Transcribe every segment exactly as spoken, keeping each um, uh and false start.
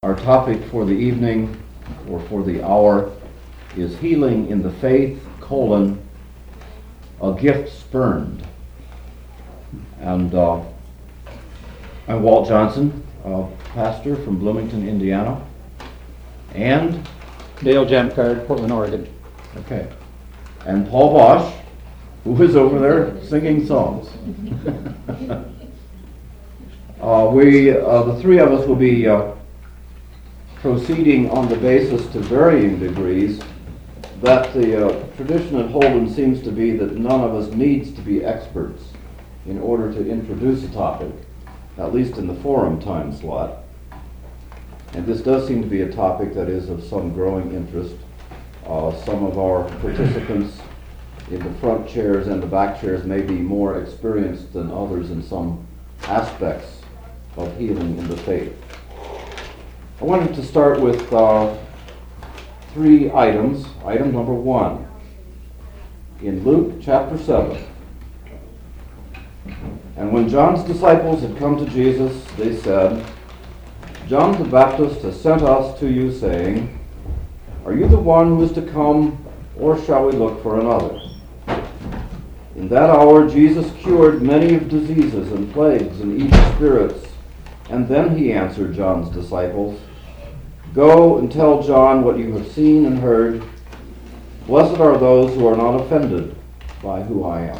Our topic for the evening, or for the hour, is healing in the faith, colon, a gift spurned. And uh, I'm Walt Johnson, uh, pastor from Bloomington, Indiana. And Dale Jamcard, Portland, Oregon. Okay. And Paul Bosch, who is over there singing songs. uh, we, uh, the three of us will be uh, proceeding on the basis to varying degrees that the uh, tradition at Holden seems to be that none of us needs to be experts in order to introduce a topic, at least in the forum time slot. And this does seem to be a topic that is of some growing interest. Uh, some of our participants in the front chairs and the back chairs may be more experienced than others in some aspects of healing in the faith. I wanted to start with uh, three items. Item number one, in Luke chapter seven. And when John's disciples had come to Jesus, they said, "John the Baptist has sent us to you, saying, 'Are you the one who is to come, or shall we look for another?' In that hour Jesus cured many of diseases and plagues and evil spirits. And then he answered John's disciples, 'Go and tell John what you have seen and heard. Blessed are those who are not offended by who I am.'"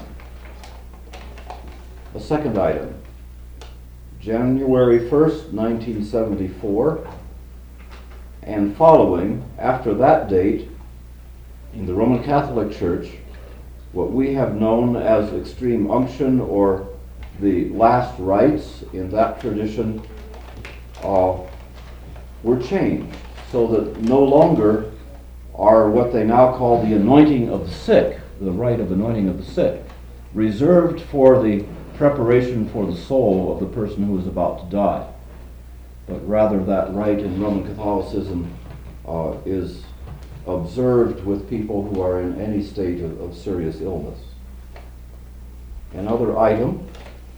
A second item, January first, nineteen seventy-four, and following, after that date, in the Roman Catholic Church, what we have known as extreme unction, or the last rites in that tradition, uh, were changed so that no longer are what they now call the anointing of the sick, the rite of anointing of the sick, reserved for the preparation for the soul of the person who is about to die. But rather that rite in Roman Catholicism uh, is observed with people who are in any state of, of serious illness. Another item,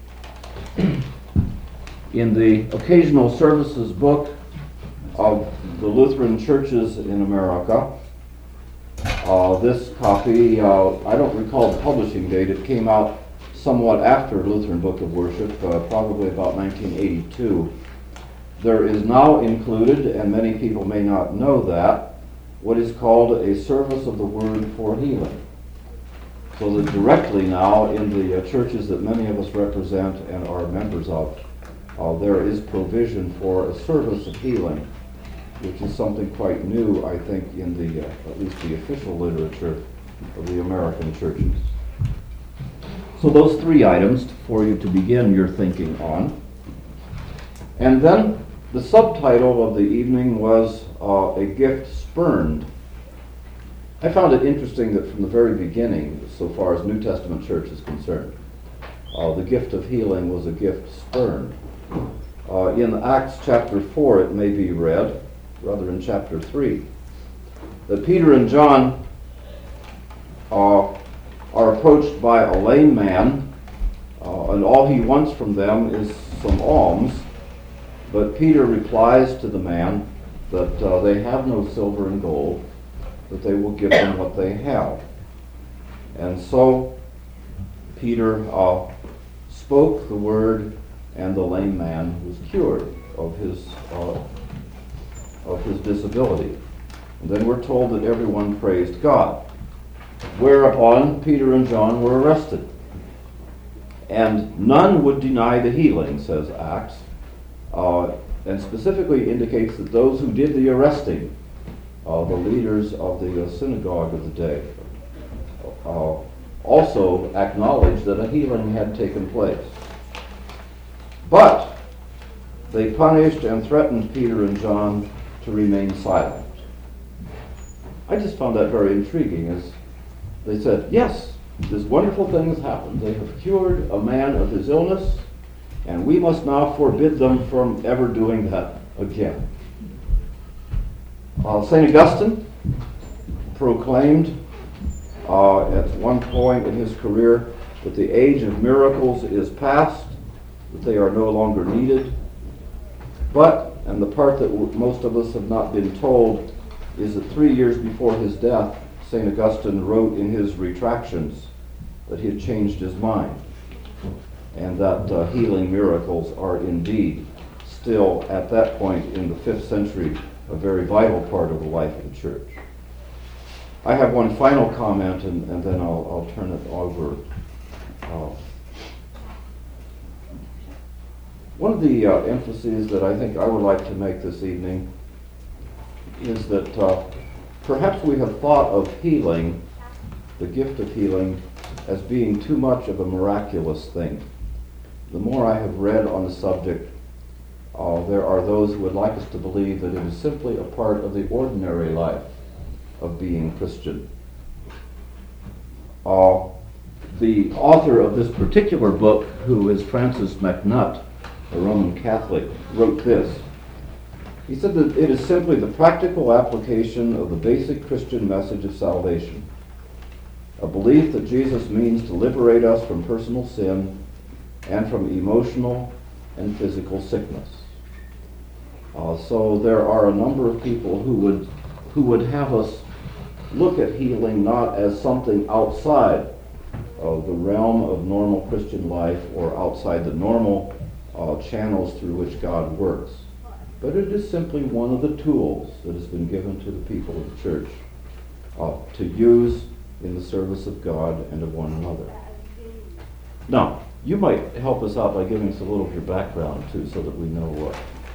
in the Occasional Services book of the Lutheran churches in America, uh, this copy, uh, I don't recall the publishing date, it came out somewhat after Lutheran Book of Worship, uh, probably about nineteen eighty-two. There is now included, and many people may not know that, what is called a service of the word for healing. So that directly now in the uh, churches that many of us represent and are members of, uh, there is provision for a service of healing, which is something quite new, I think, in the, uh, at least the official literature of the American churches. So those three items for you to begin your thinking on. And then the subtitle of the evening was uh, A Gift Spurned. I found it interesting that from the very beginning, so far as New Testament church is concerned, uh, the gift of healing was a gift spurned. Uh, in Acts chapter four, it may be read, rather in chapter three, that Peter and John uh, are approached by a lame man, uh, and all he wants from them is some alms. But Peter replies to the man that uh, they have no silver and gold, that they will give them what they have. And so Peter uh, spoke the word, and the lame man was cured of his uh, of his disability. And then we're told that everyone praised God. Whereupon Peter and John were arrested. And none would deny the healing, says Acts, uh, and specifically indicates that those who did the arresting, uh, the leaders of the uh, synagogue of the day, uh, also acknowledged that a healing had taken place. But they punished and threatened Peter and John to remain silent. I just found that very intriguing, as they said, yes, this wonderful thing has happened. They have cured a man of his illness, and we must now forbid them from ever doing that again. Uh, Saint Augustine proclaimed uh, at one point in his career that the age of miracles is past, that they are no longer needed. But And the part that w- most of us have not been told is that three years before his death, Saint Augustine wrote in his Retractions that he had changed his mind, and that uh, healing miracles are indeed still, at that point in the fifth century, a very vital part of the life of the church. I have one final comment, and, and then I'll, I'll turn it over. Uh, one of the uh, emphases that I think I would like to make this evening is that uh, perhaps we have thought of healing, the gift of healing, as being too much of a miraculous thing. The more I have read on the subject, uh, there are those who would like us to believe that it is simply a part of the ordinary life of being Christian. Uh, the author of this particular book, who is Francis MacNutt, a Roman Catholic, wrote this. He said that it is simply the practical application of the basic Christian message of salvation, a belief that Jesus means to liberate us from personal sin and from emotional and physical sickness. Uh, so there are a number of people who would who would have us look at healing not as something outside of the realm of normal Christian life or outside the normal uh, channels through which God works, but it is simply one of the tools that has been given to the people of the church uh, to use in the service of God and of one another. Now, you might help us out by giving us a little of your background too, so that we know what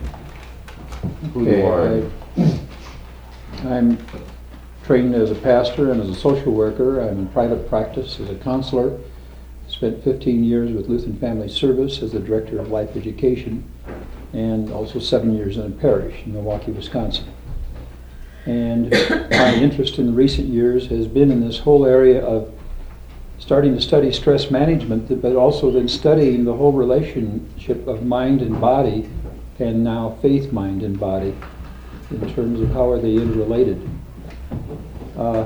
who you are. Okay, I, I'm trained as a pastor and as a social worker. I'm in private practice as a counselor. Spent fifteen years with Lutheran Family Service as the director of life education, and also seven years in a parish in Milwaukee, Wisconsin. And my interest in recent years has been in this whole area of starting to study stress management, but also then studying the whole relationship of mind and body, and now faith, mind, and body, in terms of how are they interrelated. Uh,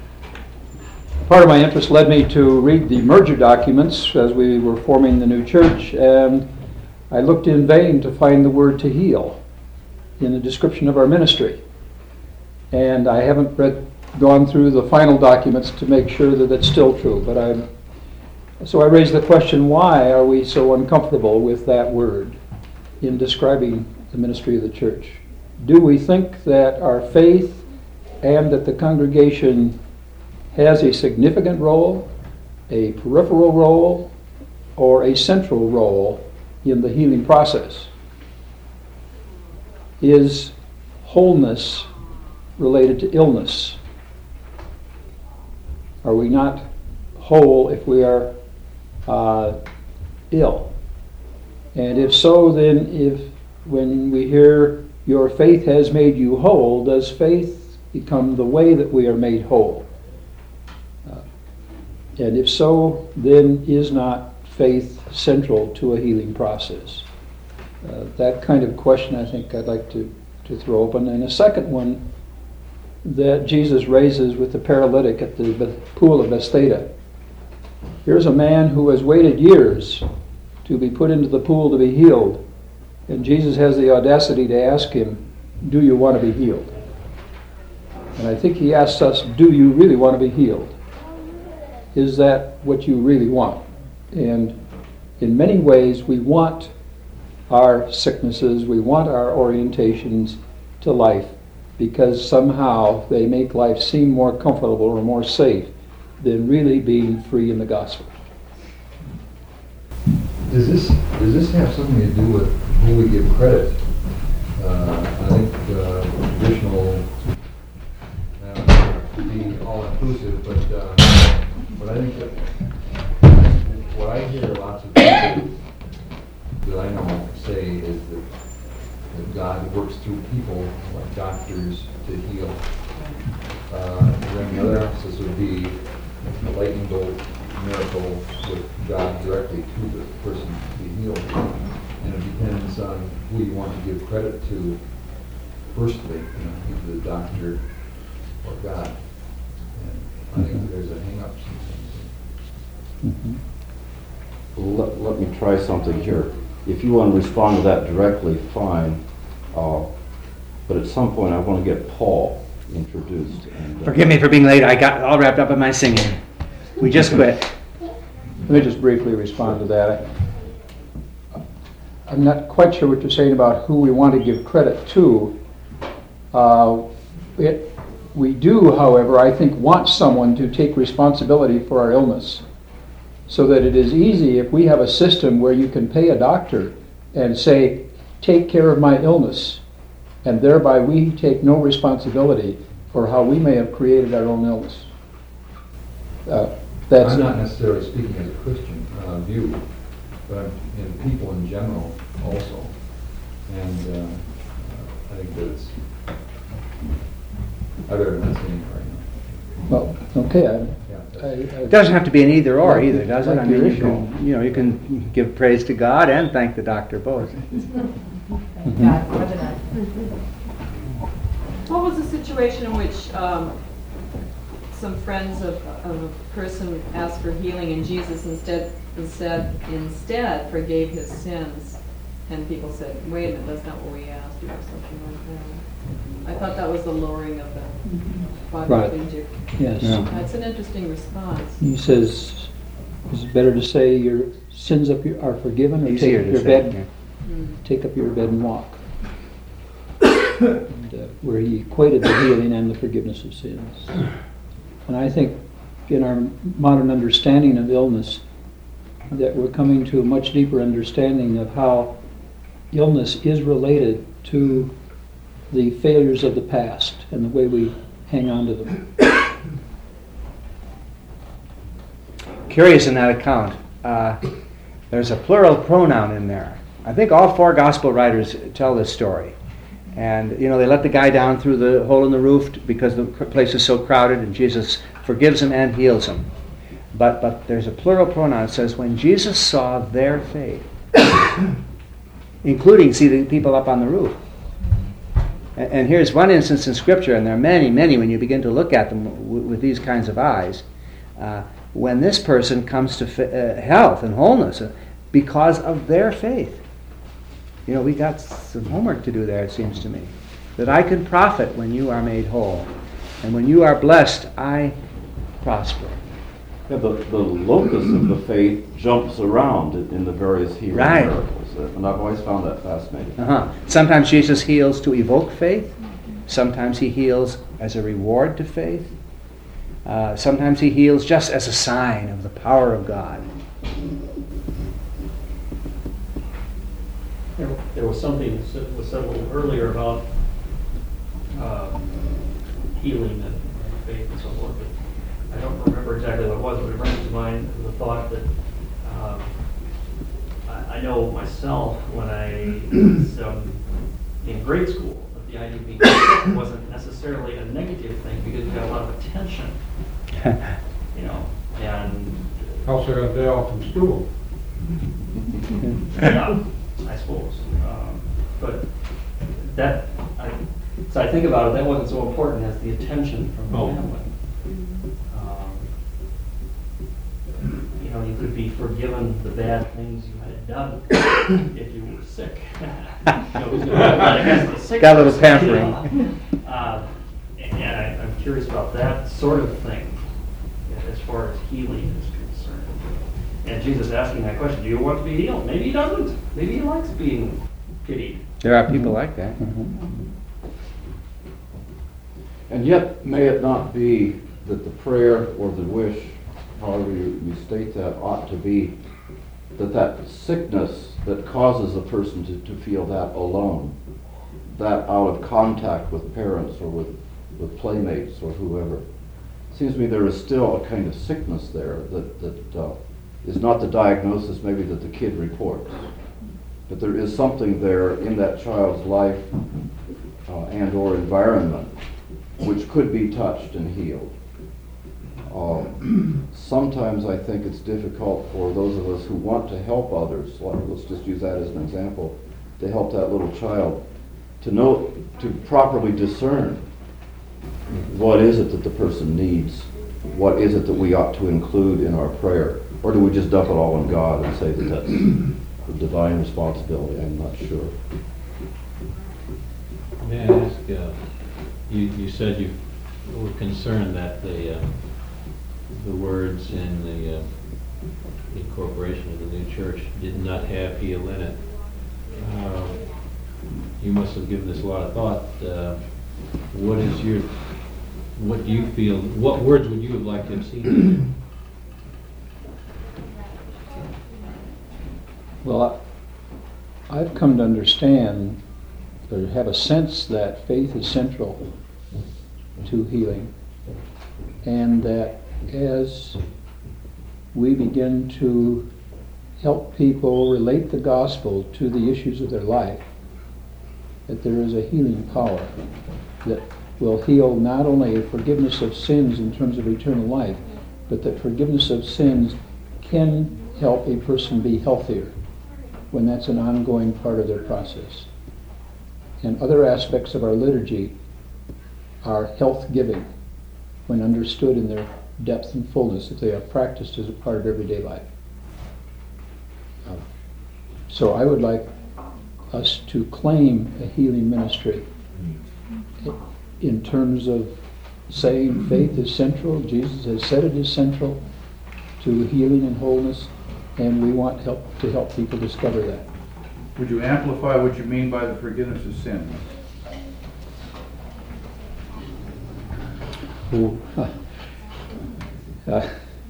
part of my interest led me to read the merger documents as we were forming the new church, and I looked in vain to find the word to heal in the description of our ministry. And I haven't read, gone through the final documents to make sure that it's still true, but I'm, so I raised the question, why are we so uncomfortable with that word in describing the ministry of the church? Do we think that our faith and that the congregation has a significant role, a peripheral role, or a central role in the healing process? Is wholeness related to illness? Are we not whole if we are uh, ill? And if so, then if when we hear your faith has made you whole, does faith become the way that we are made whole? Uh, and if so, then is not faith central to a healing process? Uh, that kind of question I think I'd like to, to throw open. And a second one that Jesus raises with the paralytic at the pool of Bethesda. Here's a man who has waited years to be put into the pool to be healed, and Jesus has the audacity to ask him, do you want to be healed? And I think he asks us, do you really want to be healed? Is that what you really want? And in many ways we want our sicknesses, we want our orientations to life, because somehow they make life seem more comfortable or more safe than really being free in the gospel. Does this does this have something to do with who we give credit? Uh, I think uh, traditional uh, be all inclusive, but uh, but I think that what I hear lots of people that I know say is that, that God works through people like doctors to heal. Uh, then the other emphasis would be a lightning bolt miracle with God directly to the person to be healed. And it depends on who you want to give credit to firstly, you know, either the doctor or God. And I think there's a hang-up sometimes. Mm-hmm. Let, let me try something here. If you want to respond to that directly, fine. Uh, But at some point, I want to get Paul introduced. and, uh, Forgive me for being late. I got all wrapped up in my singing. We just quit. Let me just briefly respond to that. I- I'm not quite sure what you're saying about who we want to give credit to. Uh, it, we do, however, I think, want someone to take responsibility for our illness, so that it is easy if we have a system where you can pay a doctor and say, take care of my illness, and thereby we take no responsibility for how we may have created our own illness. Uh, that's I'm not necessarily speaking as a Christian uh, view, but I'm in people in general also. And uh, uh, I think that it's, I better not say anything right now. Well, okay. I, Yeah, I, that's- I, It doesn't have to be an either or Like- either, does it? like I mean, your you issue. can, you know, you can give praise to God and thank the doctor both. God, more than I. What was the situation in which um, some friends of, of a person asked for healing and Jesus instead instead instead forgave his sins, and people said, "Wait a minute, that's not what we asked," or something like that. I thought that was the lowering of the body Right. of Egypt. yes. Yeah. That's an interesting response. He says, is it better to say your sins up your, are forgiven, or Easier take to your say, bed, yeah. Mm. take up your bed and walk? and, uh, where he equated the healing and the forgiveness of sins. And I think in our modern understanding of illness, that we're coming to a much deeper understanding of how illness is related to the failures of the past and the way we hang on to them. Curious in that account, uh, there's a plural pronoun in there. I think all four gospel writers tell this story. And, you know, they let the guy down through the hole in the roof because the place is so crowded, and Jesus forgives him and heals him. But but there's a plural pronoun. It says, when Jesus saw their faith, including, see, the people up on the roof. And, and here's one instance in Scripture, and there are many, many when you begin to look at them w- with these kinds of eyes, uh, when this person comes to fa- uh, health and wholeness uh, because of their faith. You know, we got some homework to do there, it seems to me. That I can profit when you are made whole. And when you are blessed, I prosper. Yeah, the, the locus of the faith jumps around in in the various healing Right. miracles, uh, and I've always found that fascinating. Uh-huh. Sometimes Jesus heals to evoke faith. Sometimes he heals as a reward to faith. Uh, sometimes he heals just as a sign of the power of God. There, there was something that was said a little earlier about uh, healing and faith and so forth, but I don't remember exactly what it was, but it brings to mind the thought that um, I, I know myself when I was um, in grade school, that the idea of being sick wasn't necessarily a negative thing because you got a lot of attention, you know, and Also got a day off from school. yeah, I suppose. Um, but that, I, so I think about it, that wasn't so important as the attention from the Oh. family. Um, you know, you could be forgiven the bad things you had done if you were sick. You know, it was not against the sick Got a little person, you pampering. know. Uh, and I, I'm curious about that sort of thing as far as healing is concerned. And Jesus asking that question, do you want to be healed? Maybe he doesn't. Maybe he likes being pitied. There are people like that. And yet, may it not be that the prayer or the wish, however you, you state that, ought to be that that sickness that causes a person to, to feel that alone, that out of contact with parents or with, with playmates or whoever, seems to me there is still a kind of sickness there that, that uh, is not the diagnosis maybe that the kid reports. But there is something there in that child's life uh, and or environment which could be touched and healed. Um, sometimes I think it's difficult for those of us who want to help others, like, let's just use that as an example, to help that little child, to know, to properly discern what is it that the person needs, what is it that we ought to include in our prayer, or do we just dump it all on God and say that that's the divine responsibility? I'm not sure. uh, you, you said you were concerned that the, uh, the words in the uh, incorporation of the new church did not have heal in it. Uh, you must have given this a lot of thought. Uh, what is your, what do you feel, what words would you have liked to have seen in it? Well, I've come to understand, or have a sense that faith is central to healing, and that as we begin to help people relate the gospel to the issues of their life, that there is a healing power that will heal not only forgiveness of sins in terms of eternal life, but that forgiveness of sins can help a person be healthier when that's an ongoing part of their process. And other aspects of our liturgy are health-giving when understood in their depth and fullness, if they are practiced as a part of everyday life. Um, so I would like us to claim a healing ministry in terms of saying faith is central. Jesus has said it is central to healing and wholeness, and we want help to help people discover that. Would you amplify what you mean by the forgiveness of sins? Ooh, huh. Uh,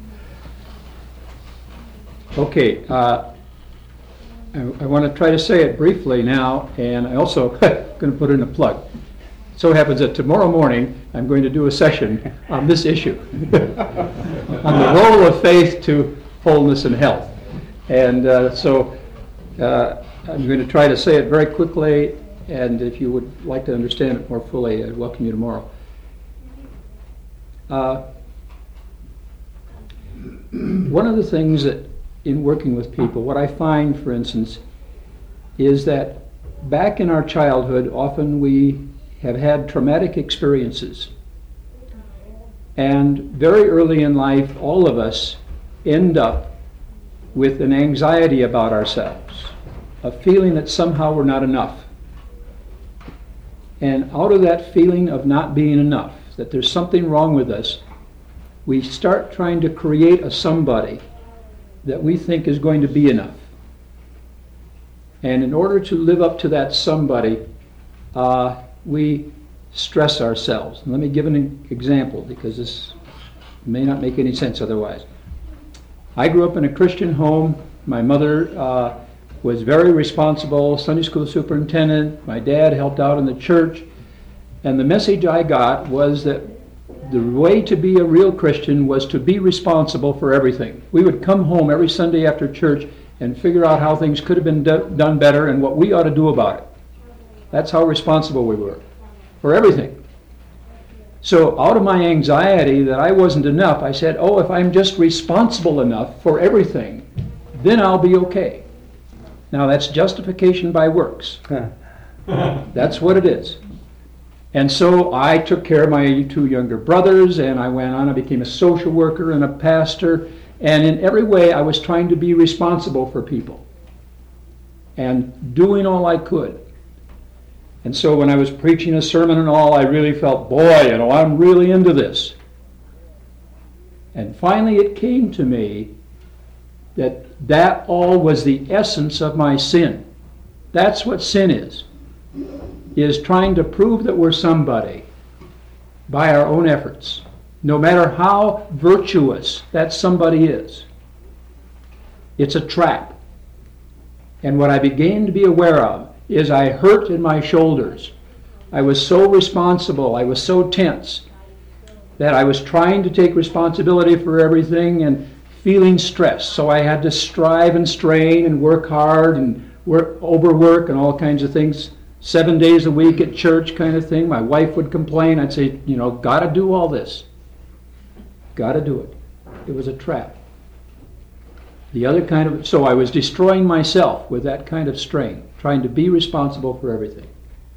okay, uh, I, I want to try to say it briefly now, and I also going to put in a plug. So it happens that tomorrow morning I'm going to do a session on this issue, on the role of faith to wholeness and health. And uh, so uh, I'm going to try to say it very quickly, and if you would like to understand it more fully, I'd welcome you tomorrow. Uh, one of the things that in working with people, what I find, for instance, is that back in our childhood, often we have had traumatic experiences. And very early in life, all of us end up with an anxiety about ourselves, a feeling that somehow we're not enough. And out of that feeling of not being enough, that there's something wrong with us, we start trying to create a somebody that we think is going to be enough. And in order to live up to that somebody, uh, we stress ourselves. And let me give an example, because this may not make any sense otherwise. I grew up in a Christian home. My mother uh, was very responsible, Sunday school superintendent. My dad helped out in the church. And the message I got was that the way to be a real Christian was to be responsible for everything. We would come home every Sunday after church and figure out how things could have been do- done better and what we ought to do about it. That's how responsible we were for everything. So out of my anxiety that I wasn't enough, I said, oh, if I'm just responsible enough for everything, then I'll be okay. Now that's justification by works. That's what it is. And so I took care of my two younger brothers, and I went on, I became a social worker and a pastor, and in every way I was trying to be responsible for people and doing all I could. And so when I was preaching a sermon and all, I really felt, boy, you know, I'm really into this. And finally it came to me that that all was the essence of my sin. That's what sin is, is trying to prove that we're somebody by our own efforts, no matter how virtuous that somebody is. It's a trap. And what I began to be aware of is I hurt in my shoulders. I was so responsible, I was so tense, that I was trying to take responsibility for everything and feeling stressed. So I had to strive and strain and work hard and work, overwork and all kinds of things. Seven days a week at church kind of thing. My wife would complain. I'd say, you know, gotta do all this. Gotta do it. It was a trap. The other kind of, so I was destroying myself with that kind of strain, trying to be responsible for everything.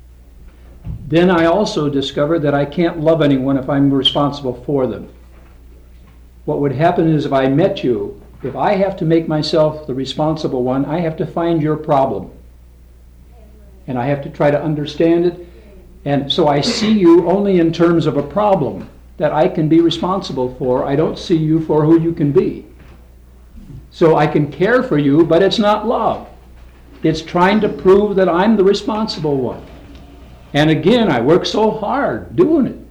Then I also discovered that I can't love anyone if I'm responsible for them. What would happen is if I met you, if I have to make myself the responsible one, I have to find your problem. And I have to try to understand it And so I see you only in terms of a problem that I can be responsible for. I don't see you for who you can be. So I can care for you, but it's not love. It's trying to prove that I'm the responsible one. And again, I work so hard doing it.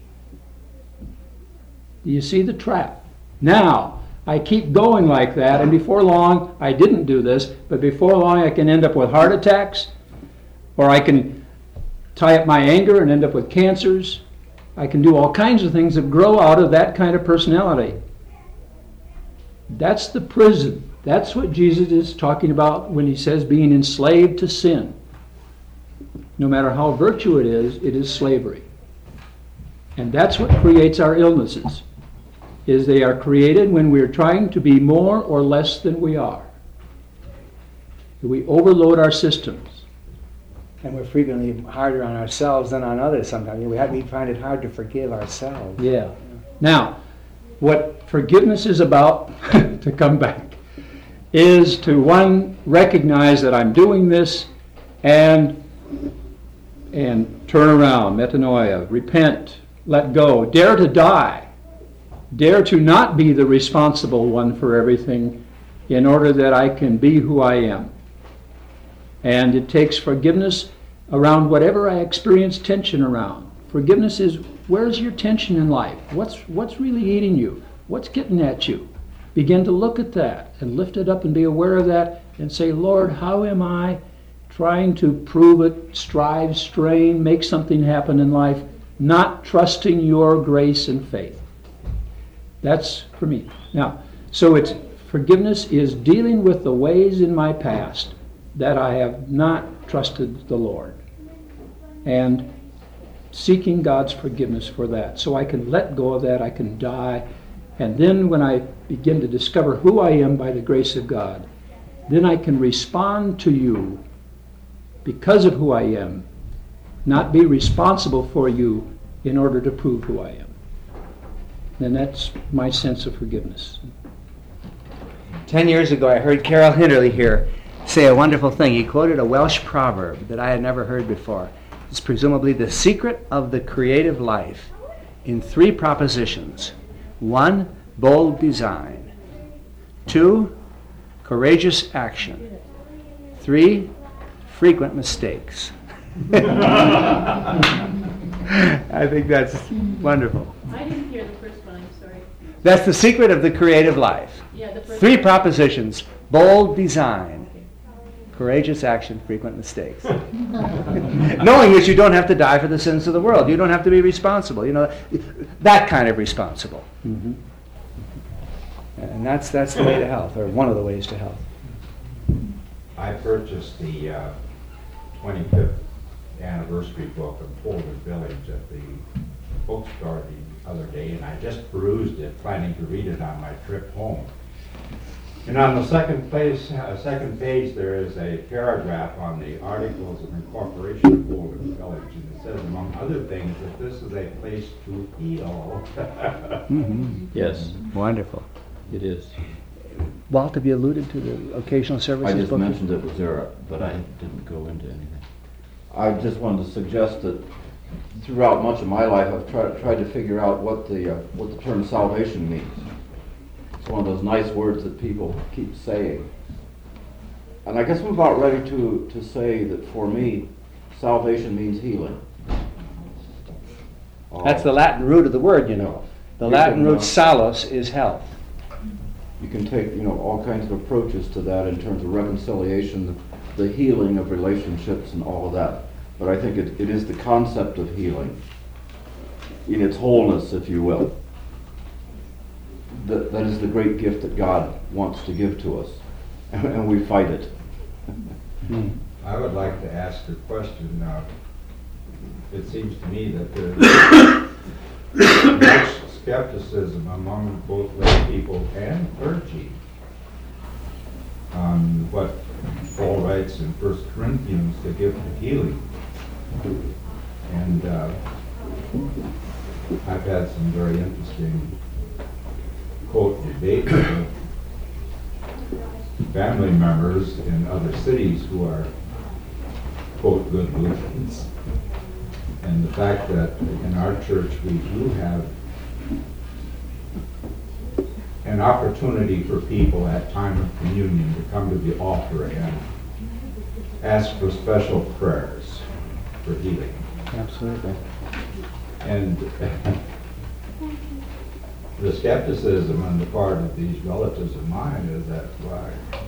Do you see the trap? Now, I keep going like that, and before long, I didn't do this, but before long I can end up with heart attacks, or I can tie up my anger and end up with cancers. I can do all kinds of things that grow out of that kind of personality. That's the prison. That's what Jesus is talking about when he says being enslaved to sin. No matter how virtue it is, it is slavery. And that's what creates our illnesses, is they are created when we're trying to be more or less than we are. We overload our systems. And we're frequently harder on ourselves than on others sometimes. We, have, we find it hard to forgive ourselves. Yeah. Now, what forgiveness is about, to come back, is to, one, recognize that I'm doing this and and turn around, metanoia, repent, let go, dare to die, dare to not be the responsible one for everything in order that I can be who I am. And it takes forgiveness around whatever I experience tension around. Forgiveness is, where's your tension in life? What's what's really eating you? What's getting at you? Begin to look at that and lift it up and be aware of that and say, Lord, how am I trying to prove it, strive, strain, make something happen in life, not trusting your grace and faith? That's for me. Now, so it's forgiveness is dealing with the ways in my past that I have not trusted the Lord, and seeking God's forgiveness for that, so I can let go of that, I can die, and then when I begin to discover who I am by the grace of God, then I can respond to you because of who I am, not be responsible for you in order to prove who I am. And that's my sense of forgiveness. Ten years ago, I heard Carol Hinderly here say a wonderful thing. He quoted a Welsh proverb that I had never heard before. It's presumably the secret of the creative life in three propositions. One, bold design. Two, courageous action. Three, frequent mistakes. I think that's wonderful. I didn't hear the first one, I'm sorry. That's the secret of the creative life. Yeah, the first Three one. propositions. Bold design. Courageous action, frequent mistakes. Knowing that you don't have to die for the sins of the world. You don't have to be responsible. You know, that kind of responsible. Mm-hmm. And that's that's the way to health, or one of the ways to health. I purchased the uh, twenty-fifth anniversary book of Boulder Village at the bookstore the other day, and I just perused it, planning to read it on my trip home. And on the second place, uh, second page, there is a paragraph on the Articles of Incorporation of Boulder Village, and it says, among other things, that this is a place to heal. Mm-hmm. Yes, Wonderful. it is. Walt, have you alluded to the occasional services I just book? mentioned it was there, but I didn't go into anything. I just wanted to suggest that throughout much of my life, I've tried, tried to figure out what the, uh, what the term salvation means. It's one of those nice words that people keep saying. And I guess I'm about ready to, to say that for me, salvation means healing. That's the Latin root of the word, you know. The You Latin can, root uh, salus is health. You can take, you know, all kinds of approaches to that in terms of reconciliation, the, the healing of relationships and all of that. But I think it, it is the concept of healing in its wholeness, if you will. That, that is the great gift that God wants to give to us, and, and we fight it. I would like to ask a question now. It seems to me that there's much skepticism among both lay people and clergy on what Paul writes in First Corinthians, the gift of healing. And uh, I've had some very interesting quote debate with family members in other cities who are quote good Lutherans. And the fact that in our church we do have an opportunity for people at time of communion to come to the altar and ask for special prayers for healing. Absolutely. And the skepticism on the part of these relatives of mine is that, why,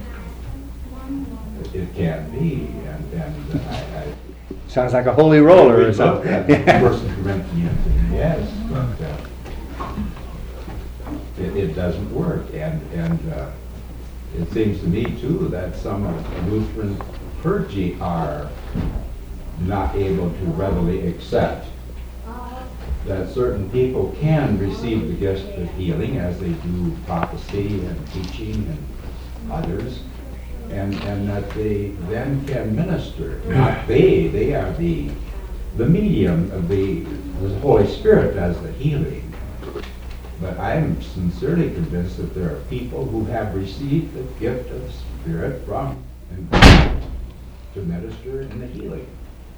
it can't be, and, and I, I Sounds like a holy roller we or look something. at First Corinthians, and yes, but uh, it, it doesn't work, and, and uh, it seems to me too that some of the Lutheran clergy are not able to readily accept that certain people can receive the gift of healing as they do prophecy and teaching and others, and, and that they then can minister. Not they, they are the, the medium of the, the Holy Spirit does the healing. But I'm sincerely convinced that there are people who have received the gift of the Spirit from and to minister in the healing.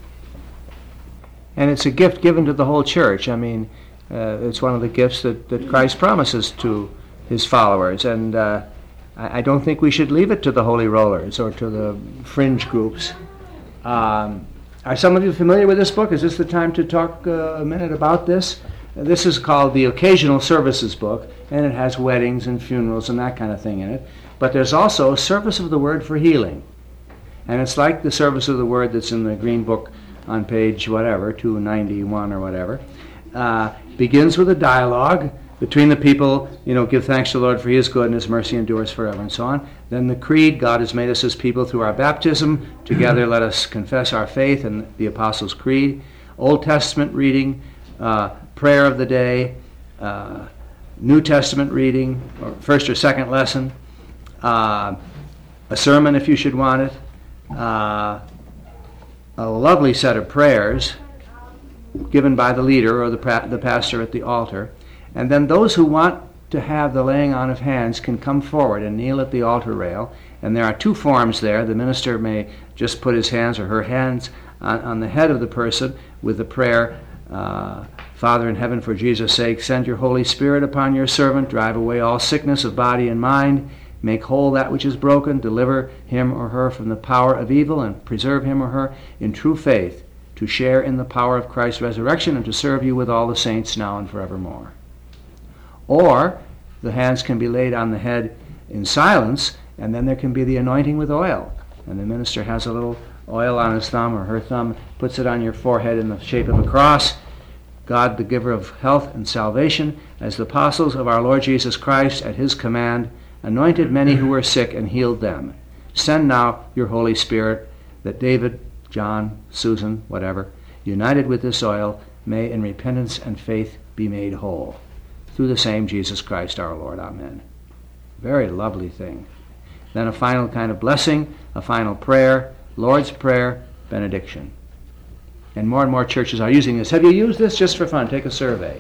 And it's a gift given to the whole church. I mean, uh, it's one of the gifts that, that Christ promises to his followers. And uh, I, I don't think we should leave it to the holy rollers or to the fringe groups. Um, are some of you familiar with this book? Is this the time to talk uh, a minute about this? Uh, this is called the Occasional Services Book, and it has weddings and funerals and that kind of thing in it. But there's also a Service of the Word for Healing. And it's like the Service of the Word that's in the Green Book on page whatever, two ninety-one or whatever. Uh, begins with a dialogue between the people, you know, give thanks to the Lord for he is good and his mercy endures forever and so on. Then the creed, God has made us his people through our baptism. Together let us confess our faith in the Apostles' Creed. Old Testament reading, uh, prayer of the day, uh, New Testament reading, or first or second lesson, uh, a sermon if you should want it, uh, a lovely set of prayers given by the leader or the, pra- the pastor at the altar. And then those who want to have the laying on of hands can come forward and kneel at the altar rail. And there are two forms there. The minister may just put his hands or her hands on, on the head of the person with the prayer, uh, Father in heaven, for Jesus' sake, send your Holy Spirit upon your servant, drive away all sickness of body and mind, make whole that which is broken, deliver him or her from the power of evil, and preserve him or her in true faith, to share in the power of Christ's resurrection and to serve you with all the saints now and forevermore. Or the hands can be laid on the head in silence, and then there can be the anointing with oil. And the minister has a little oil on his thumb or her thumb, puts it on your forehead in the shape of a cross. God, the giver of health and salvation, as the apostles of our Lord Jesus Christ at his command, anointed many who were sick and healed them. Send now your Holy Spirit, that David, John, Susan, whatever, united with this oil, may in repentance and faith be made whole. Through the same Jesus Christ our Lord. Amen. Very lovely thing. Then a final kind of blessing, a final prayer, Lord's Prayer, benediction. And more and more churches are using this. Have you used this just for fun? Take a survey.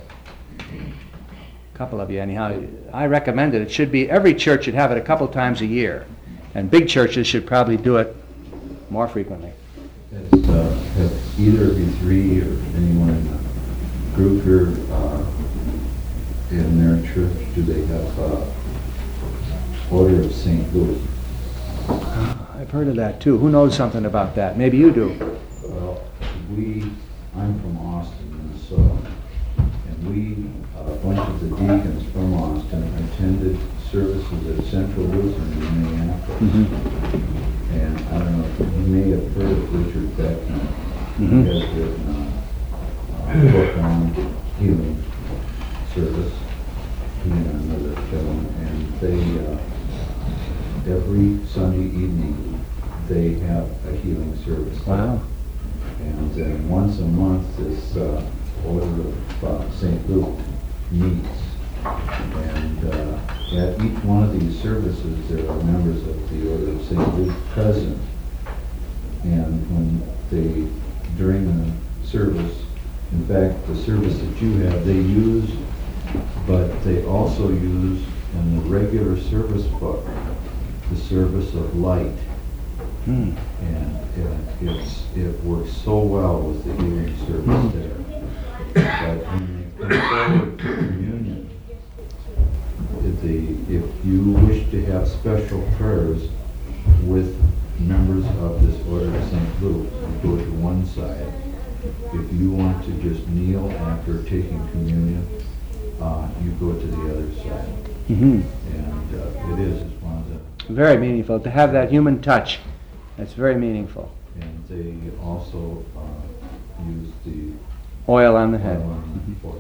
A couple of you anyhow. I recommend it. It should be, every church should have it a couple times a year. And big churches should probably do it more frequently. Has, uh, have either of you three or anyone in the group here uh, in their church, do they have uh, Order of Saint Louis? I've heard of that too. Who knows something about that? Maybe you do. Well, we, I'm from Austin, Minnesota, and we, a bunch of the deacons from Austin, attended services at Central Lutheran in Minneapolis. Mm-hmm. And I don't know, you may have heard of Richard Beckman. Mm-hmm. He has written uh, a book on healing service, healing on another film, and they, uh, every Sunday evening, they have a healing service. Wow. And then once a month, this uh, Order of uh, Saint Luke meets. And uh, at each one of these services, there are members of the Order of Saint Luke present. And when they, during the service, in fact, the service that you have, they use, but they also use in the regular service book, the service of light. Hmm. And it, it's, it works so well with the healing service there. But when you come forward to communion, if the, if you wish to have special prayers with members of this Order of Saint Luke, you go to one side. If you want to just kneel after taking communion, uh, you go to the other side. Mm-hmm. And uh, it is, it's one of the, Very meaningful to have that human touch. That's very meaningful. and they also uh, use the Oil on the head. oil on the forehead.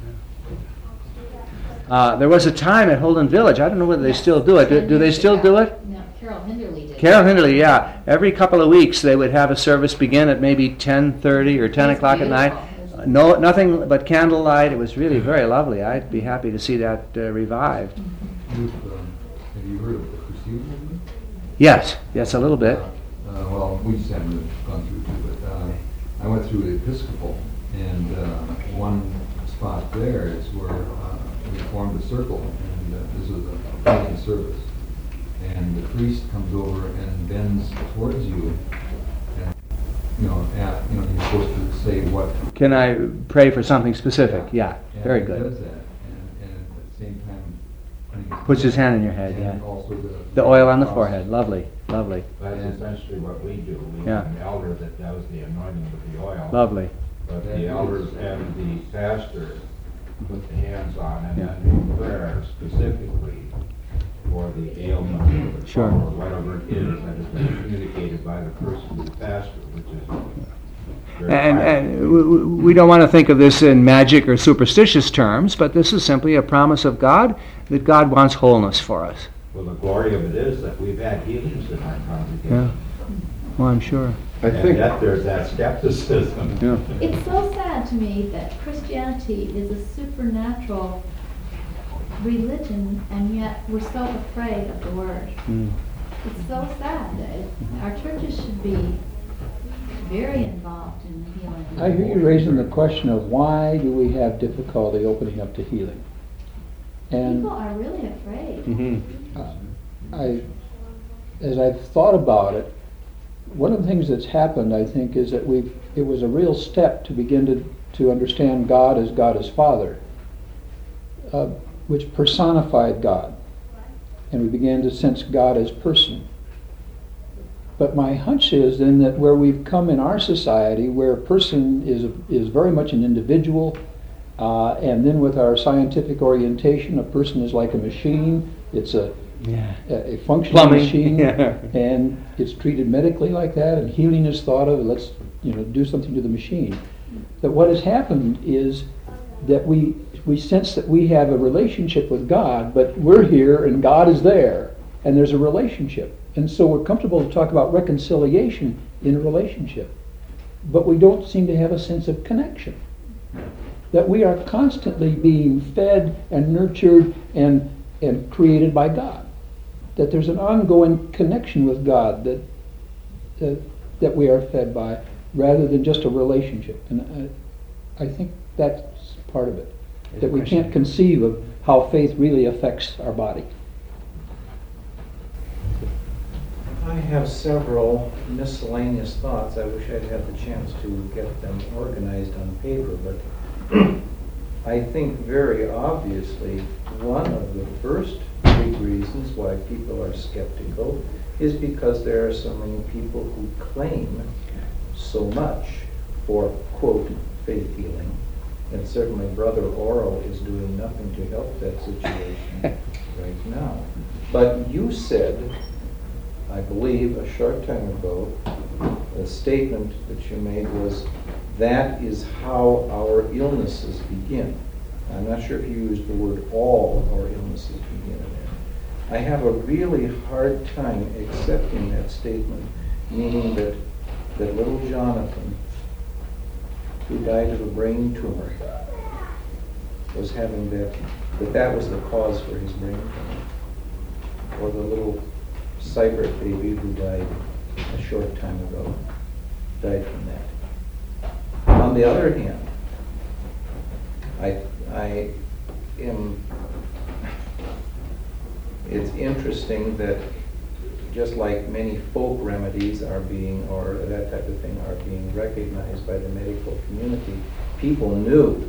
Uh, there was a time at Holden Village. I don't know whether they still do it. Do, do they still do it? No, Carol Hinderly did. Carol Hinderly, yeah. Every couple of weeks they would have a service begin at maybe ten thirty or ten It's o'clock at night. beautiful. Uh, No, nothing but candlelight. It was really very lovely. I'd be happy to see that uh, revived. You've, um, have you heard of the Crusade movement? Yes, yes, a little bit. Uh, well, we just haven't gone through it, but uh, I went through the Episcopal, and uh, one spot there is where uh, we formed a circle, and uh, this was a healing service. And the priest comes over and bends towards you, and you know, at, you know, you're supposed to say what. Can I pray for something specific? Yeah, And very he good. does that, and, and at the same time, putting his Puts his hand in your head, and yeah. also the The oil on the cross. forehead. Lovely, lovely, That's essentially what we do. We Yeah. have an elder that does the anointing with the oil. lovely. But the elders and the pastor put the hands on and Yeah. then do prayer specifically for the ailment or the Sure. trouble or whatever it is that has been communicated by the person to the pastor, which is very And, private. and w- w- we don't want to think of this in magic or superstitious terms, but this is simply a promise of God that God wants wholeness for us. Well, the glory of it is that we've had healings in our congregation. Well, I'm sure. I And think, yet there's that skepticism. Yeah. It's so sad to me that Christianity is a supernatural religion, and yet we're so afraid of the word. Mm. It's so sad. that Our churches should be very involved in the healing. I hear you raising the question of why do we have difficulty opening up to healing? And People are really afraid. Mm-hmm. I, as I've thought about it, one of the things that's happened, I think, is that we've, it was a real step to begin to, to understand God as God as Father, uh, which personified God. And we began to sense God as person. But my hunch is then that where we've come in our society, where a person is, is very much an individual, uh, and then with our scientific orientation, a person is like a machine. It's a Yeah. a a functioning Plumbing. machine, Yeah. and it's treated medically like that, and healing is thought of, let's, you know, do something to the machine. That what has happened is that we, we sense that we have a relationship with God, but we're here and God is there, and there's a relationship. And so we're comfortable to talk about reconciliation in a relationship, but we don't seem to have a sense of connection. That we are constantly being fed and nurtured and, and created by God. That there's an ongoing connection with God that, that, that we are fed by, rather than just a relationship. And I, I think that's part of it. That we can't conceive of how faith really affects our body. I have several miscellaneous thoughts. I wish I'd had the chance to get them organized on paper, but I think very obviously one of the first big reasons why people are skeptical is because there are so many people who claim so much for, quote, faith healing. And certainly Brother Oro is doing nothing to help that situation right now. But you said, I believe, a short time ago, a statement that you made was, that is how our illnesses begin. I'm not sure if you used the word all our illnesses begin there. I have a really hard time accepting that statement, meaning that, that little Jonathan, who died of a brain tumor, was having that, that that was the cause for his brain tumor. Or the little Cybert baby who died a short time ago, died from that. On the other hand, I, I am, it's interesting that just like many folk remedies are being, or that type of thing, are being recognized by the medical community, people knew,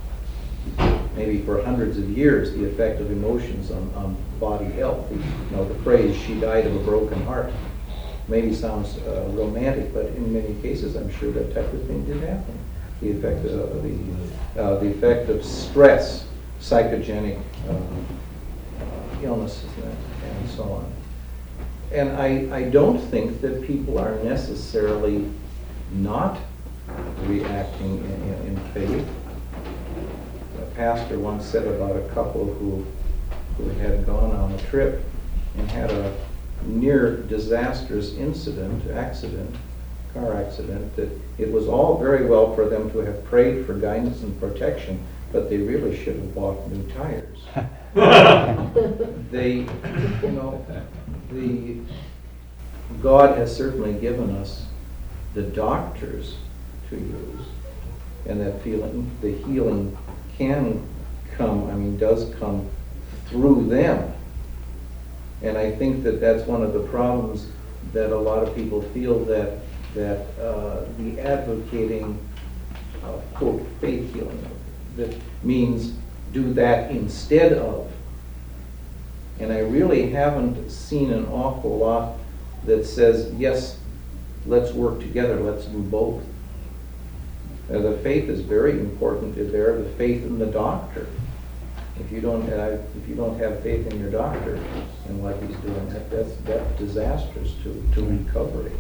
maybe for hundreds of years, the effect of emotions on, on body health. You know, the phrase, "she died of a broken heart," maybe sounds uh, romantic, but in many cases, I'm sure that type of thing did happen. The effect of the, uh, the effect of stress, psychogenic uh, uh, illnesses, and, and so on. And I, I don't think that people are necessarily not reacting in, in, in faith. A pastor once said about a couple who, who had gone on a trip and had a near disastrous incident, accident, car accident, that it was all very well for them to have prayed for guidance and protection, but they really should have bought new tires. They, you know, the God has certainly given us the doctors to use, and that feeling, the healing can come, I mean, does come through them. And I think that that's one of the problems that a lot of people feel, that that uh, the advocating of, quote, faith healing, that means do that instead of. And I really haven't seen an awful lot that says, yes, let's work together, let's do both. Uh, the faith is very important there, the faith in the doctor. If you don't have, if you don't have faith in your doctor and what he's doing, that, that's, that's disastrous to, to recovery.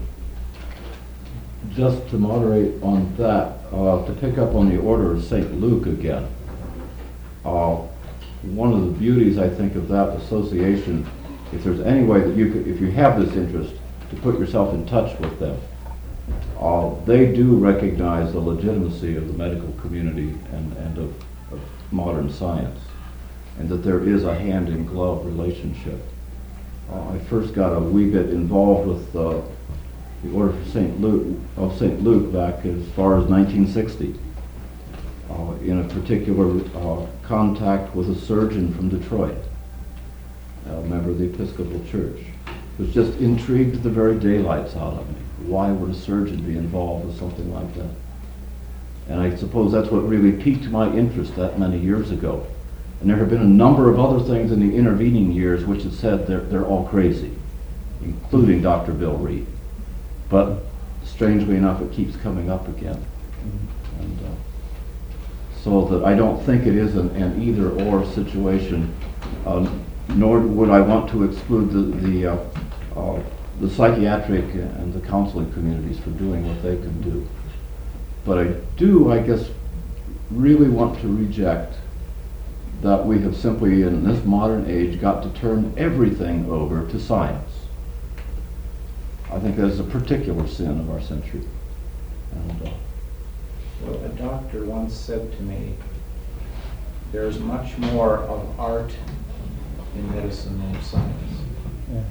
Just to moderate on that, uh, to pick up on the order of Saint Luke again, uh, one of the beauties, I think, of that association, if there's any way that you could, if you have this interest, to put yourself in touch with them, uh, they do recognize the legitimacy of the medical community and, and of, of modern science, and that there is a hand-in-glove relationship. Uh, I first got a wee bit involved with uh, the Order of Saint Luke, of Saint Luke back as far as nineteen sixty, uh, in a particular uh, contact with a surgeon from Detroit, a member of the Episcopal Church. It was just intrigued the very daylights out of me. Why would a surgeon be involved with something like that? And I suppose that's what really piqued my interest that many years ago. And there have been a number of other things in the intervening years which have said they're, they're all crazy, including Doctor Bill Reed. But strangely enough, it keeps coming up again. Mm-hmm. And, uh, so that I don't think it is an, an either-or situation, um, nor would I want to exclude the, the, uh, uh, the psychiatric and the counseling communities for doing what they can do. But I do, I guess, really want to reject that we have simply, in this modern age, got to turn everything over to science. I think that is a particular sin of our century. And, uh, well, a doctor once said to me, there's much more of art in medicine than science. Yeah.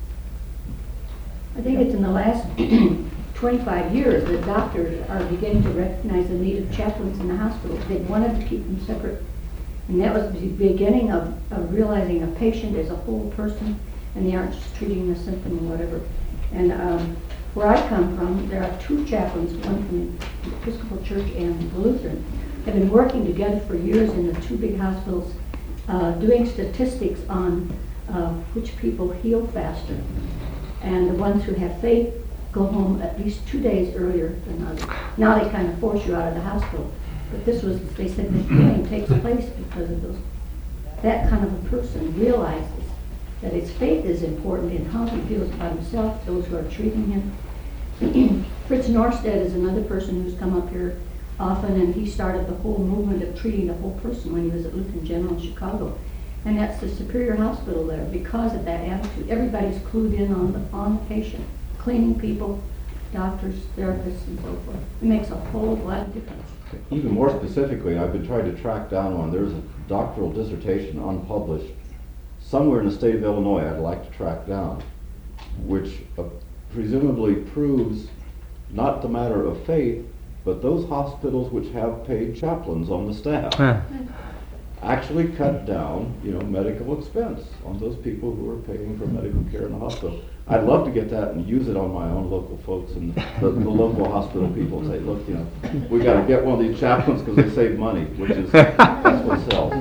I think it's in the last twenty-five years that doctors are beginning to recognize the need of chaplains in the hospitals. They wanted to keep them separate. And that was the beginning of, of realizing a patient is a whole person, and they aren't just treating the symptom or whatever. And um, where I come from, there are two chaplains, one from the Episcopal Church and the Lutheran, have been working together for years in the two big hospitals, uh, doing statistics on uh, which people heal faster. And the ones who have faith go home at least two days earlier than others. Now they kind of force you out of the hospital. But this was, they said, the healing takes place because of those. That kind of a person realizes that his faith is important in how he feels about himself, those who are treating him. Fritz Norstead is another person who's come up here often, and he started the whole movement of treating the whole person when he was at Lutheran General in Chicago. And that's the Superior Hospital there because of that attitude. Everybody's clued in on the, on the patient, cleaning people, doctors, therapists, and so forth. It makes a whole lot of difference. even more specifically, I've been trying to track down one. There's a doctoral dissertation unpublished somewhere in the state of Illinois I'd like to track down, which uh, presumably proves not the matter of faith, but those hospitals which have paid chaplains on the staff Huh. actually cut down, you know, medical expense on those people who are paying for medical care in the hospital. I'd love to get that and use it on my own local folks and the, the local hospital people. Say, look, you know, we got to get one of these chaplains because they save money, which is that's what sells.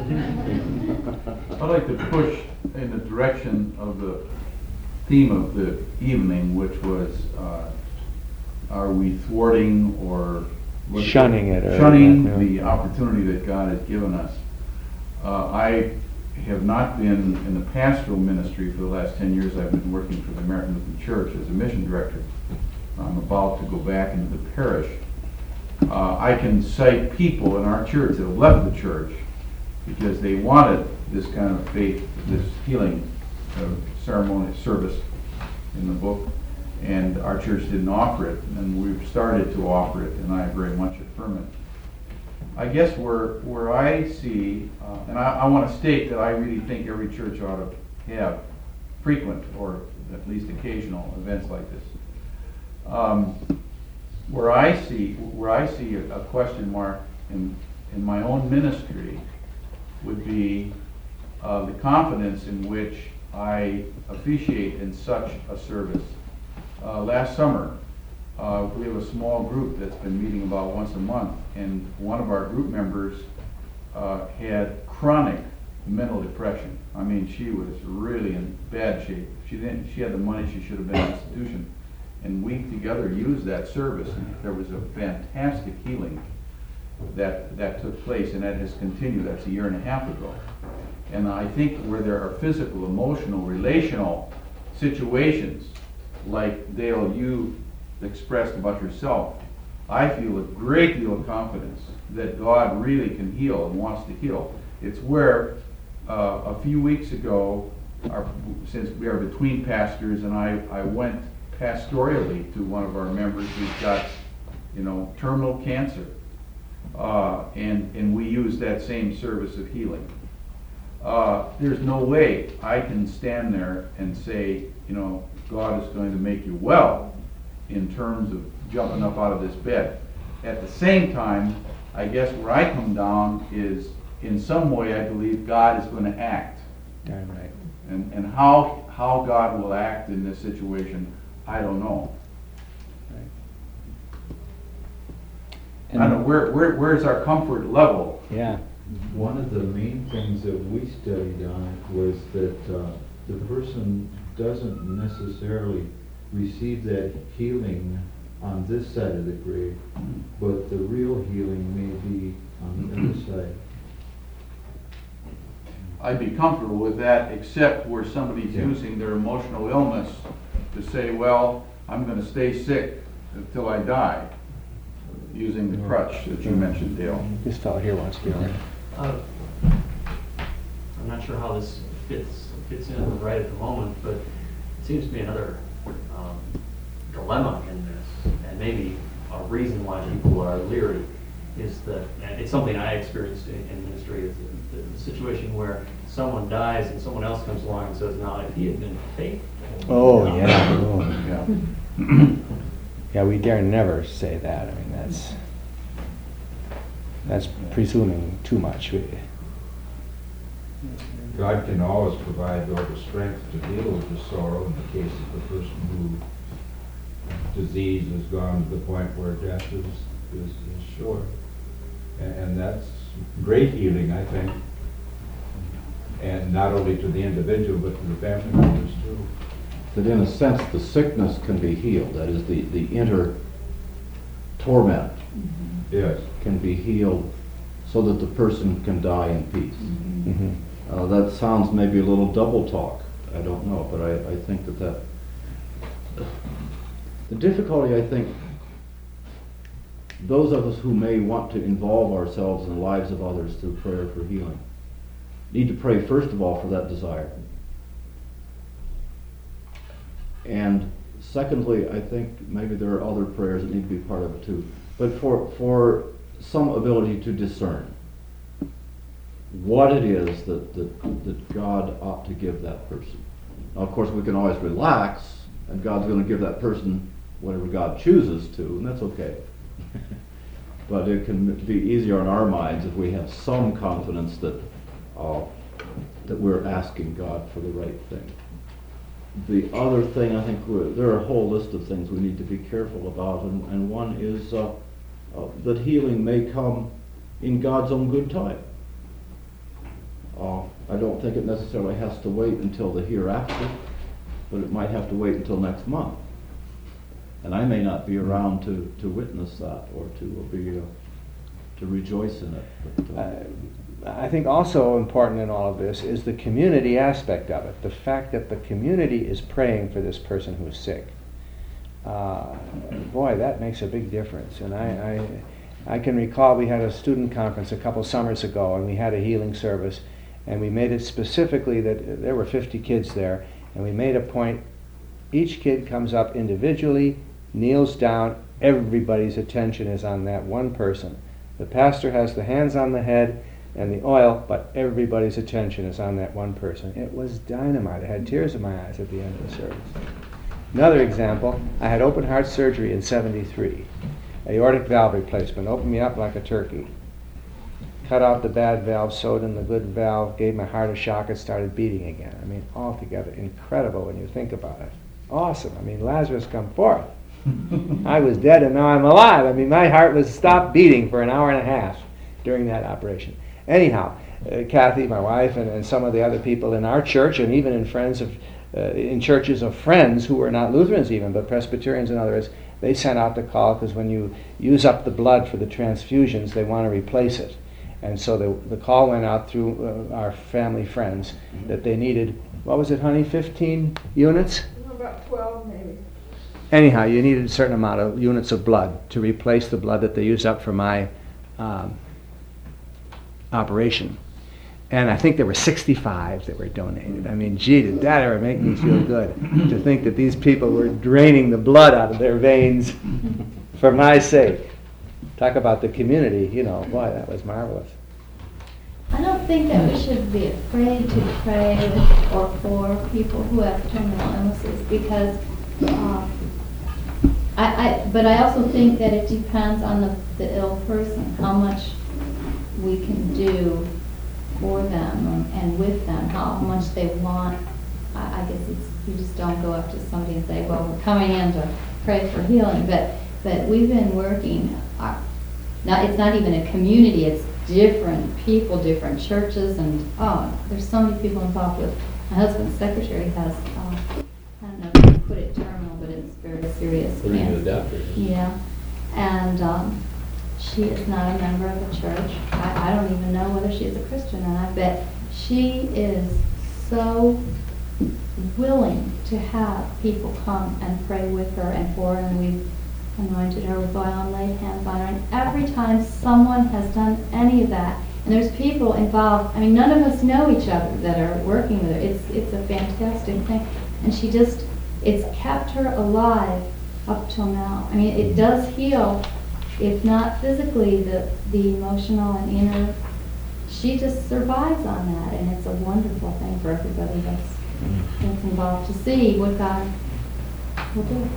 I'd like to push in the direction of the theme of the evening, which was, uh, are we thwarting or what- Shunning it, or- shunning yeah. the opportunity that God has given us? Uh, I have not been in the pastoral ministry for the last ten years. I've been working for the American Lutheran Church as a mission director. I'm about to go back into the parish. Uh, I can cite people in our church that have left the church because they wanted this kind of faith, this healing uh, ceremony service in the book, and our church didn't offer it, and we've started to offer it, and I very much affirm it. I guess where where I see, uh, and I, I want to state that I really think every church ought to have frequent or at least occasional events like this. Um, where I see where I see a, a question mark in in my own ministry would be uh, the confidence in which I officiate in such a service. Uh, last summer, uh, we have a small group that's been meeting about once a month, and one of our group members uh, had chronic mental depression. I mean, she was really in bad shape. She didn't. She had the money. She should have been in an institution. And we together used that service, and there was a fantastic healing that that took place, and that has continued. That's a year and a half ago. And I think where there are physical, emotional, relational situations, like Dale, you expressed about yourself, I feel a great deal of confidence that God really can heal and wants to heal. It's where uh, a few weeks ago, our, since we are between pastors, and I, I went pastorally to one of our members who's got, you know, terminal cancer, uh, and and we use that same service of healing. Uh, there's no way I can stand there and say, you know, God is going to make you well in terms of jumping up out of this bed. At the same time, I guess where I come down is, in some way, I believe God is going to act. Darn right. And and how how God will act in this situation, I don't know. And I don't know, where, where, where's our comfort level? Yeah. One of the main things that we studied on was that uh, the person doesn't necessarily receive that healing on this side of the grave, but the real healing may be on the other side. I'd be comfortable with that, except where somebody's Yeah. using their emotional illness to say, well, I'm going to stay sick until I die, using the crutch that you mentioned, Dale. This fellow here wants to be on it. Uh, I'm not sure how this fits fits in right at the moment, but it seems to be another um, dilemma in this, and maybe a reason why people are leery is that, and it's something I experienced in, in ministry, is the, the situation where someone dies and someone else comes along and says, now if he had been faithful. Oh, yeah. Oh. Yeah. Yeah, we dare never say that. I mean, that's that's presuming too much. We, God can always provide though the strength to deal with the sorrow in the case of the person who disease has gone to the point where death is, is, is sure. And, and that's great healing, I think. And not only to the individual, but to the family members too. That in a sense the sickness can be healed. That is, the, the inner torment Yes. can be healed so that the person can die in peace. mm-hmm. Uh, that sounds maybe a little double talk. I don't know, but I, I think that that... The difficulty, I think, those of us who may want to involve ourselves in the lives of others through prayer for healing need to pray first of all for that desire. And secondly, I think maybe there are other prayers that need to be part of it too. But for for some ability to discern what it is that, that, that God ought to give that person. Now, of course, we can always relax, and God's going to give that person whatever God chooses to, and that's okay. But it can be easier on our minds if we have some confidence that uh, that we're asking God for the right thing. the other thing, I think, we're- there are a whole list of things we need to be careful about, and, and one is uh, uh, that healing may come in God's own good time. Uh, I don't think it necessarily has to wait until the hereafter, but it might have to wait until next month. And I may not be around to, to witness that or to be uh, to rejoice in it. But, uh, Uh, I think also important in all of this is the community aspect of it. The fact that the community is praying for this person who's sick. Uh, boy, that makes a big difference. And I, I, I can recall we had a student conference a couple summers ago, and we had a healing service, and we made it specifically that there were fifty kids there, and we made a point, each kid comes up individually, kneels down, everybody's attention is on that one person. The pastor has the hands on the head and the oil, but everybody's attention is on that one person. It was dynamite. I had tears in my eyes at the end of the service. Another example, I had open heart surgery in seventy-three. Aortic valve replacement, opened me up like a turkey. Cut out the bad valve, sewed in the good valve, gave my heart a shock, it started beating again. I mean, altogether incredible when you think about it. Awesome. I mean, Lazarus come forth. I was dead and now I'm alive. I mean, my heart was stopped beating for an hour and a half during that operation. Anyhow, uh, Kathy, my wife, and, and some of the other people in our church, and even in friends of, uh, in churches of friends who were not Lutherans even, but Presbyterians and others, they sent out the call because when you use up the blood for the transfusions, they want to replace it. And so the, the call went out through uh, our family friends that they needed, what was it, honey, fifteen units? About twelve maybe. Anyhow, you needed a certain amount of units of blood to replace the blood that they used up for my um, operation. And I think there were sixty-five that were donated. I mean, gee, did that ever make me feel good to think that these people were draining the blood out of their veins for my sake. Talk about the community, you know, boy, that was marvelous. I don't think that we should be afraid to pray with or for people who have terminal illnesses because, uh, I, I, but I also think that it depends on the, the ill person, how much we can do for them and with them, how much they want. I, I guess it's, you just don't go up to somebody and say, well, we're coming in to pray for healing, but, but we've been working, uh, now it's not even a community, it's different people, different churches, and oh, there's so many people involved with. My husband's secretary has, uh, I don't know if you put it terminal, but it's very serious. Put it cancer. to the doctor. Yeah, and um, she is not a member of the church. I, I don't even know whether she is a Christian, and I bet she is so willing to have people come and pray with her and for her, and we've anointed her with oil and laid hands on her. And every time someone has done any of that, and there's people involved, I mean, none of us know each other that are working with her. It's it's a fantastic thing. And she just, it's kept her alive up till now. I mean, it does heal, if not physically, the, the emotional and inner. She just survives on that, and it's a wonderful thing for everybody that's, that's involved to see what God will do.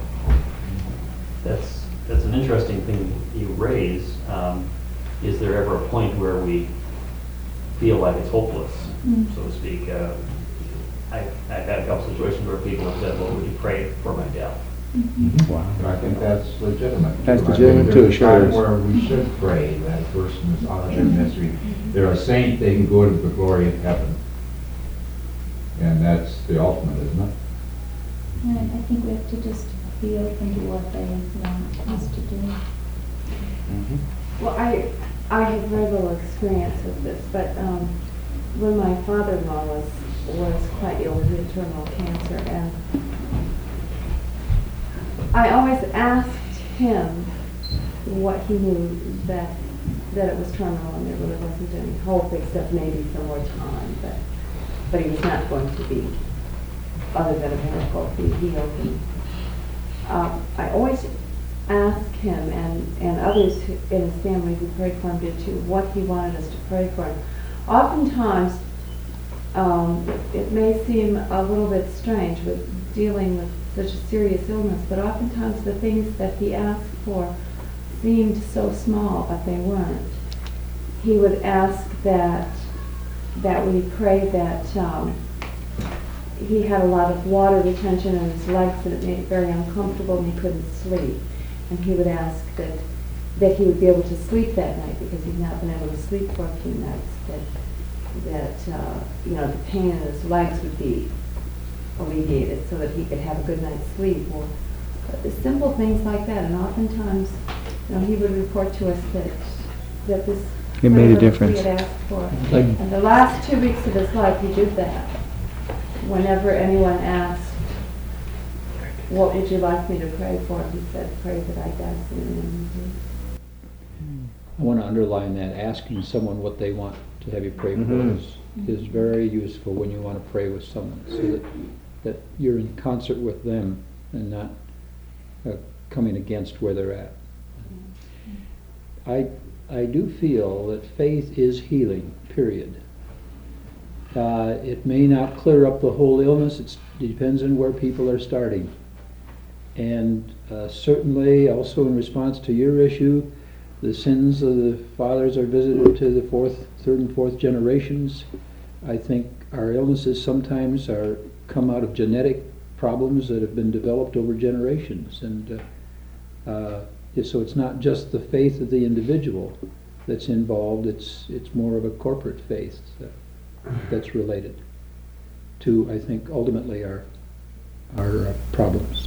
That's, that's an interesting thing you raise. Um, is there ever a point where we feel like it's hopeless, Mm. so to speak? Uh, I've, I've had a couple situations where people have said, well, would you pray for my death? Mm-hmm. Wow. I think that's legitimate. That's I think legitimate too, there's a sure time is. where we should pray that a person is out of their misery. They're a saint, they can go to the glory of heaven. And that's the ultimate, isn't it? And I I think we have to just be open to what they want us to do. Mm-hmm. Well, I, I have very little experience with this, but um, when my father-in-law was, was quite ill with terminal cancer, and I always asked him what he knew that that it was terminal and there really wasn't any hope except maybe some more time, but but he was not going to be, other than a miracle, be healed. And, uh, I always asked him, and, and others who, in his family who prayed for him did too, what he wanted us to pray for him. Oftentimes, um, it, it may seem a little bit strange with dealing with such a serious illness, but oftentimes the things that he asked for seemed so small, but they weren't. He would ask that that we pray that um, he had a lot of water retention in his legs and it made it very uncomfortable and he couldn't sleep. And he would ask that, that he would be able to sleep that night because he'd not been able to sleep for a few nights, that, that uh, you know, the pain in his legs would be alleviated so that he could have a good night's sleep. Or uh, simple things like that. And oftentimes, you know, he would report to us that, that this It made a prayer that difference. we had asked for. Like- And the last two weeks of his life, he did that. Whenever anyone asked, what would you like me to pray for? He said, pray that I die soon in the name of Jesus. I want to underline that, asking someone what they want to have you pray for Mhm. is, is very useful when you want to pray with someone, so that, that you're in concert with them and not uh, coming against where they're at. I, I do feel that faith is healing, period. Uh, it may not clear up the whole illness, it's, it depends on where people are starting. And uh, certainly, also in response to your issue, the sins of the fathers are visited to the fourth, third and fourth generations. I think our illnesses sometimes are come out of genetic problems that have been developed over generations. And uh, uh, so it's not just the faith of the individual that's involved, it's, it's more of a corporate faith uh, that's related to, I think, ultimately our, our uh, problems.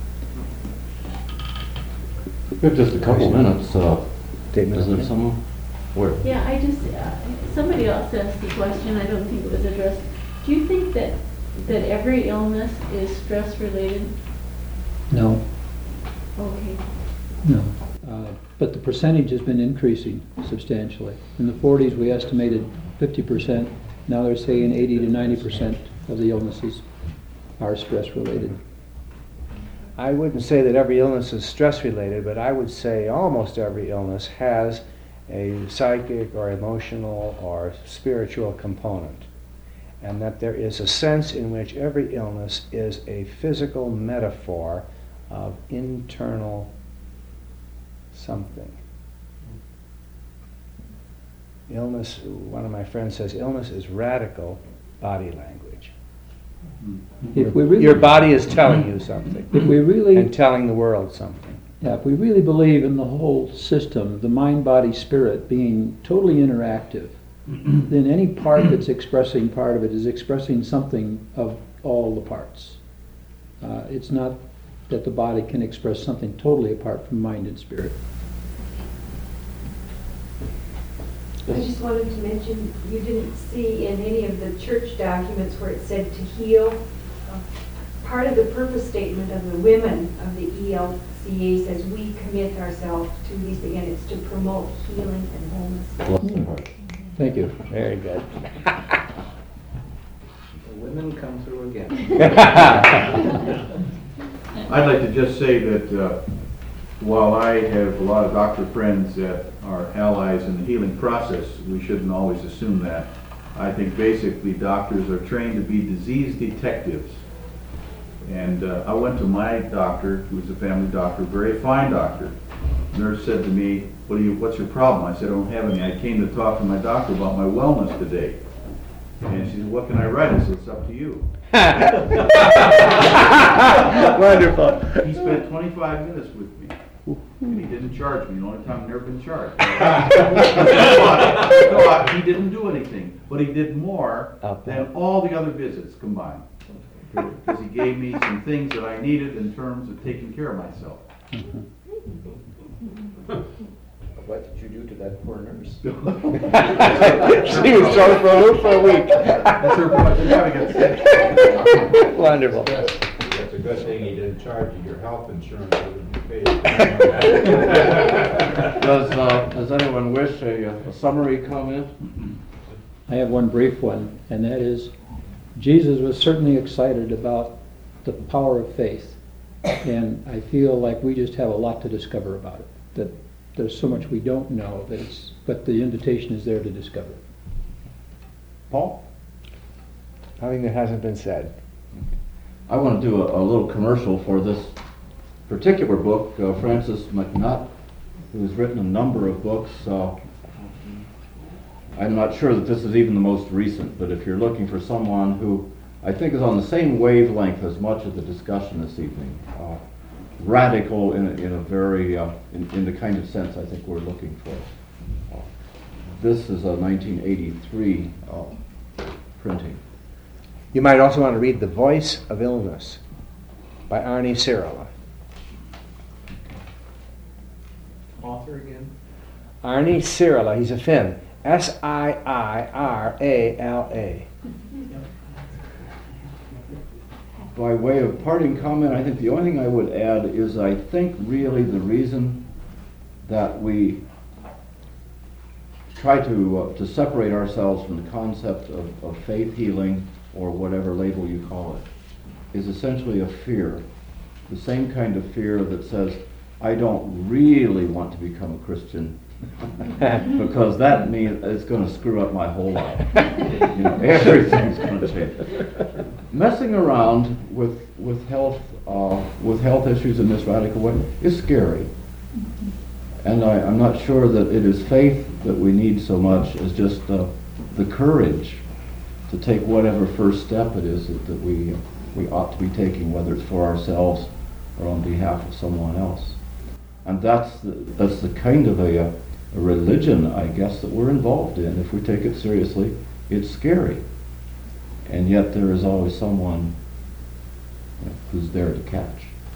We have just a couple minutes. Uh, Statement. is there someone? Where? Yeah, I just, uh, somebody else asked the question, I don't think it was addressed. Do you think that, that every illness is stress-related? No, Okay. no. Uh, but the percentage has been increasing substantially. In the forties, we estimated fifty percent. Now they're saying eighty to ninety percent of the illnesses are stress-related. I wouldn't say that every illness is stress-related, but I would say almost every illness has a psychic or emotional or spiritual component. And that there is a sense in which every illness is a physical metaphor of internal something. Illness, one of my friends says, illness is radical body language. If we really, Your body is telling you something if we really, and telling the world something. yeah, if we really believe in the whole system, the mind, body, spirit being totally interactive, then any part that's expressing part of it is expressing something of all the parts. Uh, it's not that the body can express something totally apart from mind and spirit. I just wanted to mention, you didn't see in any of the church documents where it said to heal. Uh, Part of the purpose statement of the women of the E L C A says we commit ourselves to these, again, it's to promote healing and wholeness. Bless their heart. Thank you. Very good. The women come through again. I'd like to just say that uh, while I have a lot of doctor friends that are allies in the healing process, we shouldn't always assume that. I think basically doctors are trained to be disease detectives. And uh, I went to my doctor, who was a family doctor, a very fine doctor. Nurse said to me, what do you, what's your problem? I said, I don't have any. I came to talk to my doctor about my wellness today. And she said, what can I write? I said, it's up to you. Wonderful. He spent twenty-five minutes with me, and he didn't charge me. The only time I've never been charged. I thought, I thought he didn't do anything, but he did more than all the other visits combined. Because he gave me some things that I needed in terms of taking care of myself. What did you do to that poor nurse? She was thrown for a loop for a week. That's her extravagance. Wonderful. That's a good thing he didn't charge you. Your health insurance would be paid. Does, uh, does anyone wish a, a summary comment? I have one brief one, and that is, Jesus was certainly excited about the power of faith, and I feel like we just have a lot to discover about it. That there's so much we don't know, that it's, but the invitation is there to discover. Paul? Nothing that hasn't been said. I want to do a, a little commercial for this particular book. Uh, Francis McNutt, who's written a number of books. Uh, I'm not sure that this is even the most recent, but if you're looking for someone who I think is on the same wavelength as much of the discussion this evening. Uh, radical in a, in a very, uh, in, in the kind of sense I think we're looking for. Uh, this is a nineteen eighty-three uh, printing. You might also want to read The Voice of Illness by Arnie Sirilla. Author again? Arnie Sirilla, he's a Finn. S I I R A L A. By way of parting comment, I think the only thing I would add is I think really the reason that we try to uh, to separate ourselves from the concept of, of faith healing, or whatever label you call it, is essentially a fear. The same kind of fear that says, I don't really want to become a Christian because that means it's going to screw up my whole life. You know, everything's going to change. Messing around with with health uh, with health issues in this radical way is scary, and I, I'm not sure that it is faith that we need so much as just uh, the courage to take whatever first step it is that, that we we ought to be taking, whether it's for ourselves or on behalf of someone else. And that's the, that's the kind of a, a religion, I guess, that we're involved in. If we take it seriously, it's scary. And yet there is always someone, you know, who's there to catch.